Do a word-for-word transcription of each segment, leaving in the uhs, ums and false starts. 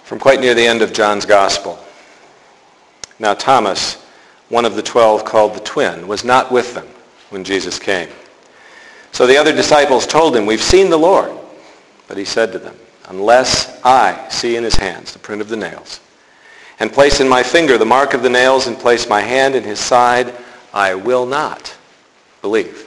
from quite near the end of John's Gospel. Now Thomas, one of the twelve called the twin, was not with them when Jesus came. So the other disciples told him, "We've seen the Lord." But he said to them, "Unless I see in his hands the print of the nails, and place in my finger the mark of the nails, and place my hand in his side, I will not believe."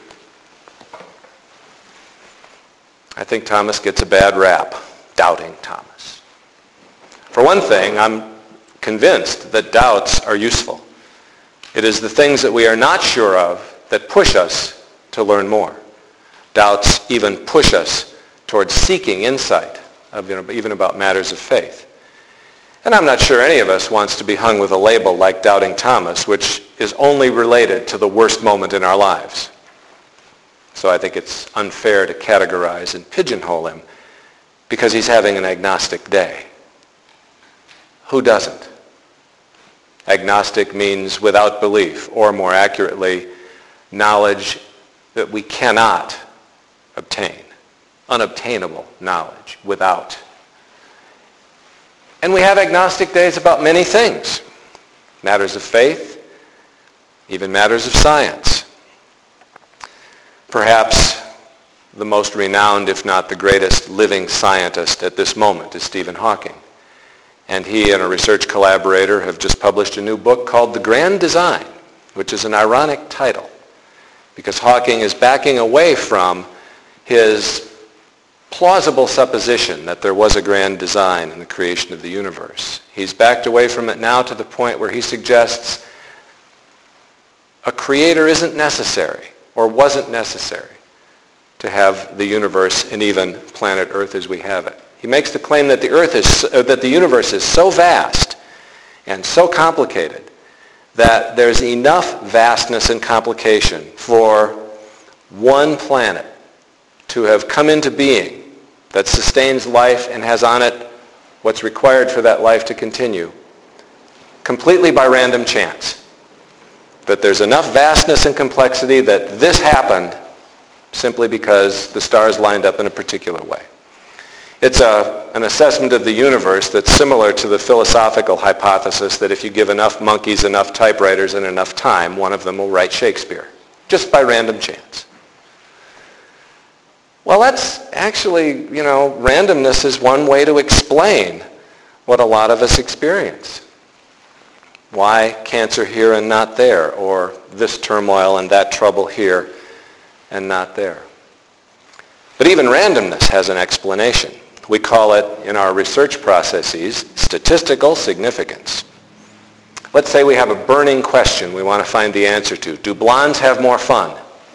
I think Thomas gets a bad rap, doubting Thomas. For one thing, I'm convinced that doubts are useful. It is the things that we are not sure of that push us to learn more. Doubts even push us towards seeking insight, of, you know, even about matters of faith. And I'm not sure any of us wants to be hung with a label like Doubting Thomas, which is only related to the worst moment in our lives. So I think it's unfair to categorize and pigeonhole him because he's having an agnostic day. Who doesn't? Agnostic means without belief, or more accurately, knowledge that we cannot obtain. Unobtainable knowledge without. And we have agnostic days about many things. Matters of faith, even matters of science. Perhaps the most renowned, if not the greatest living scientist at this moment is Stephen Hawking. And he and a research collaborator have just published a new book called The Grand Design, which is an ironic title because Hawking is backing away from his plausible supposition that there was a grand design in the creation of the universe. He's backed away from it now to the point where he suggests a creator isn't necessary or wasn't necessary to have the universe and even planet Earth as we have it. He makes the claim that the Earth is, uh, that the universe is so vast and so complicated that there's enough vastness and complication for one planet to have come into being that sustains life and has on it what's required for that life to continue completely by random chance. That there's enough vastness and complexity that this happened simply because the stars lined up in a particular way. It's a, an assessment of the universe that's similar to the philosophical hypothesis that if you give enough monkeys enough typewriters and enough time, one of them will write Shakespeare, just by random chance. Well, that's actually, you know, randomness is one way to explain what a lot of us experience. Why cancer here and not there, or this turmoil and that trouble here and not there. But even randomness has an explanation. We call it, in our research processes, statistical significance. Let's say we have a burning question we want to find the answer to. Do blondes have more fun?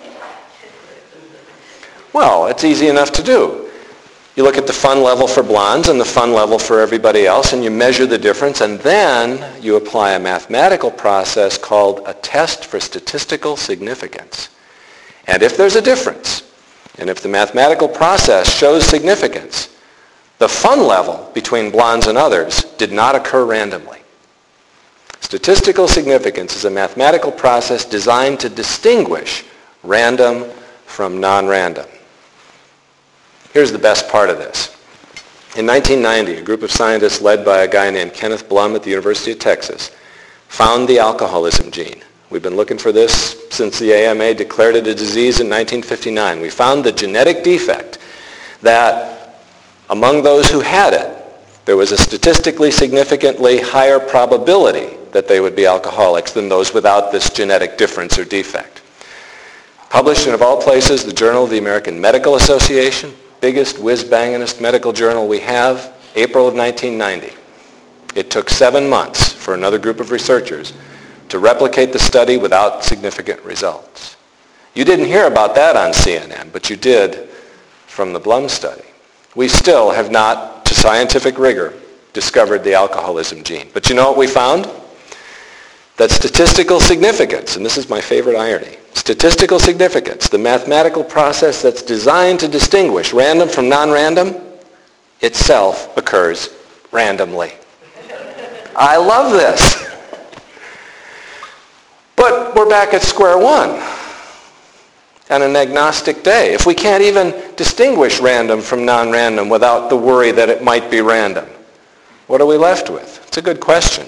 Well, it's easy enough to do. You look at the fun level for blondes and the fun level for everybody else, and you measure the difference, and then you apply a mathematical process called a test for statistical significance. And if there's a difference, and if the mathematical process shows significance, the fun level between blondes and others did not occur randomly. Statistical significance is a mathematical process designed to distinguish random from non-random. Here's the best part of this. In nineteen ninety, a group of scientists led by a guy named Kenneth Blum at the University of Texas found the alcoholism gene. We've been looking for this since the A M A declared it a disease in nineteen fifty-nine. We found the genetic defect that among those who had it, there was a statistically significantly higher probability that they would be alcoholics than those without this genetic difference or defect. Published in, of all places, the Journal of the American Medical Association, biggest whiz-bangingest medical journal we have, April of nineteen ninety. It took seven months for another group of researchers to replicate the study without significant results. You didn't hear about that on C N N, but you did from the Blum study. We still have not, to scientific rigor, discovered the alcoholism gene. But you know what we found? That statistical significance, and this is my favorite irony, statistical significance, the mathematical process that's designed to distinguish random from non-random, itself occurs randomly. I love this. But we're back at square one on an agnostic day. If we can't even distinguish random from non-random without the worry that it might be random, what are we left with? It's a good question.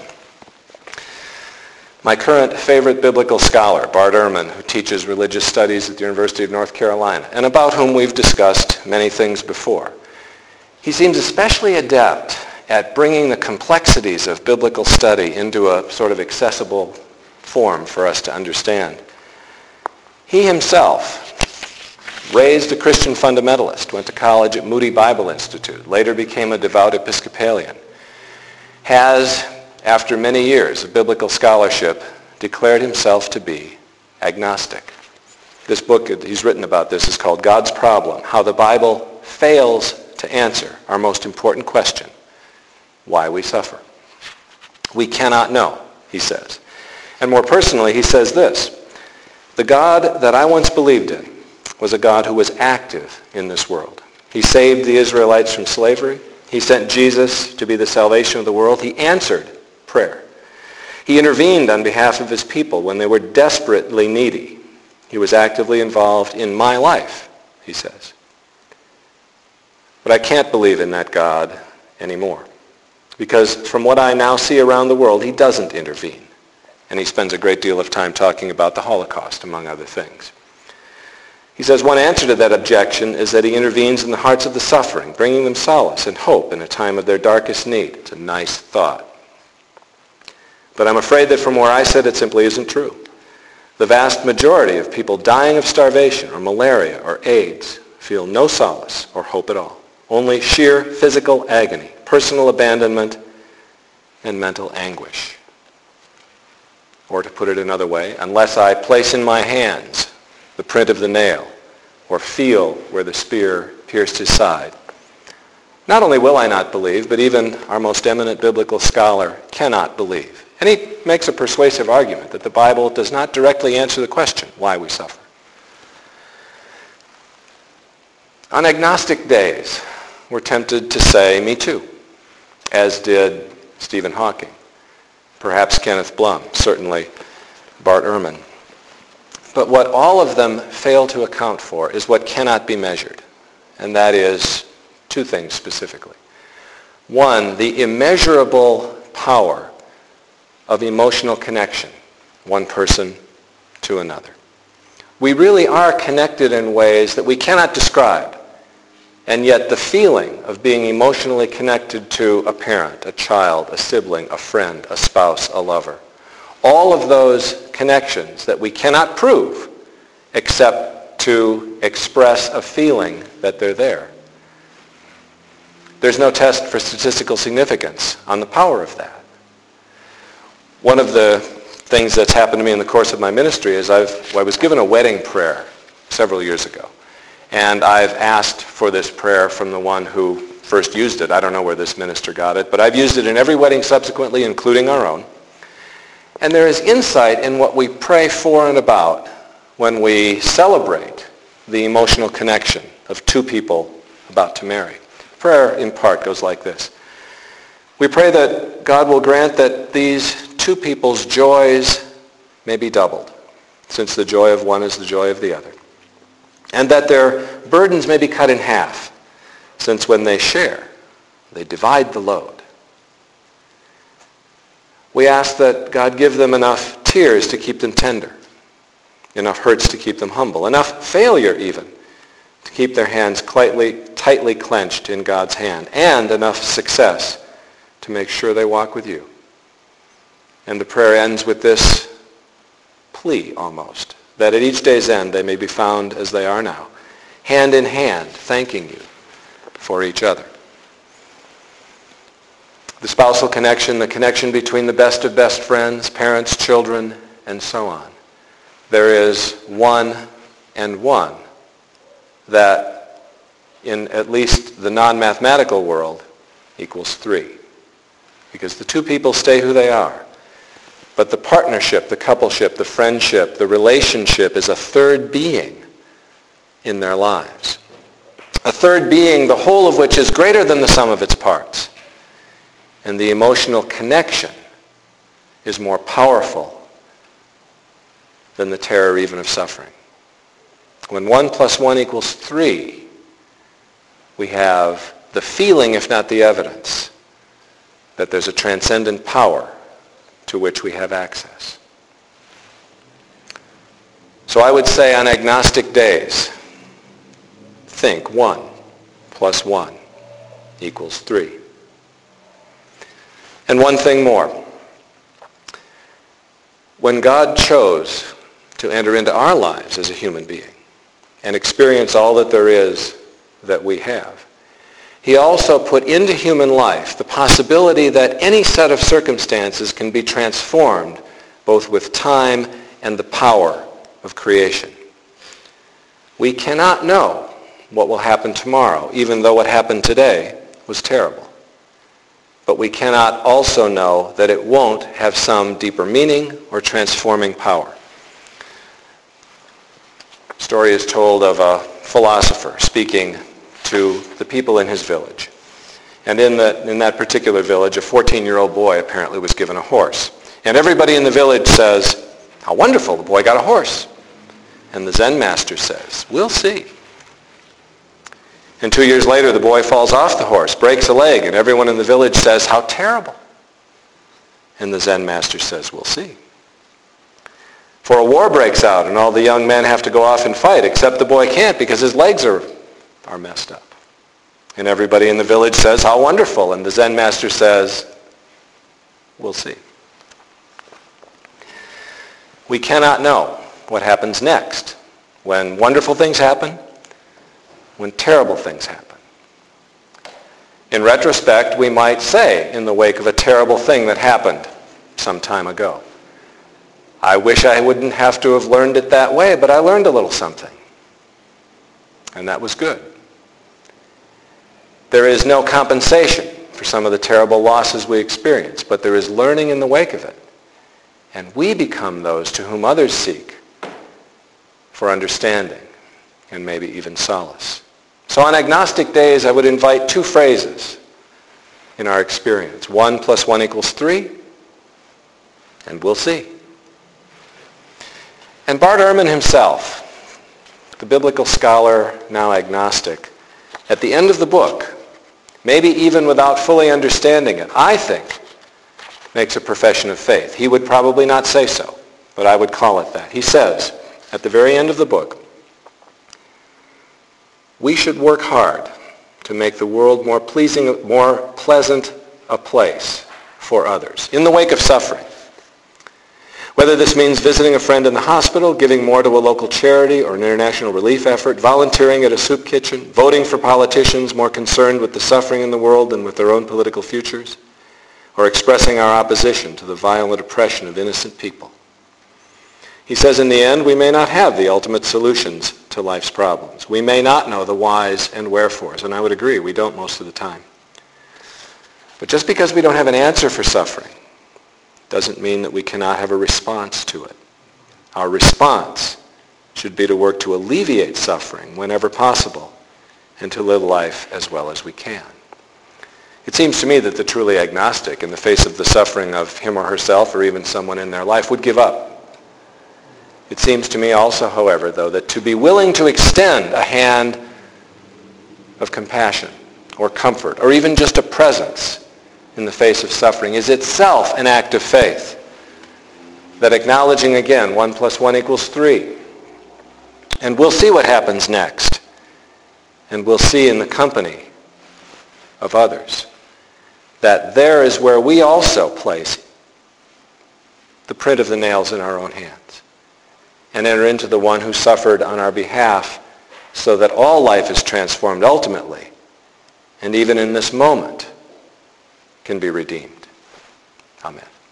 My current favorite biblical scholar, Bart Ehrman, who teaches religious studies at the University of North Carolina, and about whom we've discussed many things before, he seems especially adept at bringing the complexities of biblical study into a sort of accessible form for us to understand. He himself, raised a Christian fundamentalist, went to college at Moody Bible Institute, later became a devout Episcopalian, has, after many years of biblical scholarship, declared himself to be agnostic. This book he's written about this is called God's Problem, How the Bible Fails to Answer Our Most Important Question, Why We Suffer. We cannot know, he says. And more personally, he says this: the God that I once believed in was a God who was active in this world. He saved the Israelites from slavery. He sent Jesus to be the salvation of the world. He answered prayer. He intervened on behalf of his people when they were desperately needy. He was actively involved in my life, he says. But I can't believe in that God anymore, because from what I now see around the world, he doesn't intervene. And he spends a great deal of time talking about the Holocaust, among other things. He says one answer to that objection is that he intervenes in the hearts of the suffering, bringing them solace and hope in a time of their darkest need. It's a nice thought. But I'm afraid that from where I sit, it simply isn't true. The vast majority of people dying of starvation or malaria or AIDS feel no solace or hope at all. Only sheer physical agony, personal abandonment, and mental anguish. Or to put it another way, unless I place in my hands the print of the nail, or feel where the spear pierced his side, not only will I not believe, but even our most eminent biblical scholar cannot believe. And he makes a persuasive argument that the Bible does not directly answer the question, why we suffer. On agnostic days, we're tempted to say, me too, as did Stephen Hawking, perhaps Kenneth Blum, certainly Bart Ehrman. But what all of them fail to account for is what cannot be measured, and that is two things specifically. One, the immeasurable power of emotional connection, one person to another. We really are connected in ways that we cannot describe, and yet the feeling of being emotionally connected to a parent, a child, a sibling, a friend, a spouse, a lover, all of those connections that we cannot prove except to express a feeling that they're there. There's no test for statistical significance on the power of that. One of the things that's happened to me in the course of my ministry is I've, I was given a wedding prayer several years ago. And I've asked for this prayer from the one who first used it. I don't know where this minister got it, but I've used it in every wedding subsequently, including our own. And there is insight in what we pray for and about when we celebrate the emotional connection of two people about to marry. Prayer, in part, goes like this. We pray that God will grant that these two people's joys may be doubled, since the joy of one is the joy of the other. And that their burdens may be cut in half, since when they share, they divide the load. We ask that God give them enough tears to keep them tender, enough hurts to keep them humble, enough failure even to keep their hands tightly, tightly clenched in God's hand, and enough success to make sure they walk with you. And the prayer ends with this plea almost, that at each day's end they may be found as they are now, hand in hand, thanking you for each other. The spousal connection, the connection between the best of best friends, parents, children, and so on. There is one and one that in at least the non-mathematical world equals three. Because the two people stay who they are. But the partnership, the coupleship, the friendship, the relationship is a third being in their lives. A third being, the whole of which is greater than the sum of its parts. And the emotional connection is more powerful than the terror even of suffering. When one plus one equals three, we have the feeling, if not the evidence, that there's a transcendent power to which we have access. So I would say on agnostic days, think one plus one equals three. And one thing more. When God chose to enter into our lives as a human being and experience all that there is that we have, he also put into human life the possibility that any set of circumstances can be transformed both with time and the power of creation. We cannot know what will happen tomorrow, even though what happened today was terrible. But we cannot also know that it won't have some deeper meaning or transforming power. A story is told of a philosopher speaking to the people in his village. And in, the, in that particular village, a fourteen-year-old boy apparently was given a horse. And everybody in the village says, "How wonderful, the boy got a horse." And the Zen master says, "We'll see." And two years later, the boy falls off the horse, breaks a leg, and everyone in the village says, "How terrible." And the Zen master says, "We'll see." For a war breaks out, and all the young men have to go off and fight, except the boy can't because his legs are, are messed up. And everybody in the village says, "How wonderful." And the Zen master says, "We'll see." We cannot know what happens next when wonderful things happen, when terrible things happen. In retrospect, we might say in the wake of a terrible thing that happened some time ago, "I wish I wouldn't have to have learned it that way, but I learned a little something. And that was good." There is no compensation for some of the terrible losses we experience, but there is learning in the wake of it. And we become those to whom others seek for understanding and maybe even solace. So on agnostic days, I would invite two phrases in our experience. One plus one equals three, and we'll see. And Bart Ehrman himself, the biblical scholar, now agnostic, at the end of the book, maybe even without fully understanding it, I think, makes a profession of faith. He would probably not say so, but I would call it that. He says, at the very end of the book, "We should work hard to make the world more pleasing, more pleasant a place for others in the wake of suffering. Whether this means visiting a friend in the hospital, giving more to a local charity or an international relief effort, volunteering at a soup kitchen, voting for politicians more concerned with the suffering in the world than with their own political futures, or expressing our opposition to the violent oppression of innocent people." He says, in the end, we may not have the ultimate solutions to life's problems. We may not know the whys and wherefores, and I would agree, we don't most of the time. But just because we don't have an answer for suffering doesn't mean that we cannot have a response to it. Our response should be to work to alleviate suffering whenever possible and to live life as well as we can. It seems to me that the truly agnostic, in the face of the suffering of him or herself or even someone in their life, would give up. It seems to me also, however, though, that to be willing to extend a hand of compassion or comfort or even just a presence in the face of suffering is itself an act of faith. That acknowledging again, one plus one equals three. And we'll see what happens next. And we'll see in the company of others that there is where we also place the print of the nails in our own hands and enter into the one who suffered on our behalf so that all life is transformed ultimately, and even in this moment can be redeemed. Amen.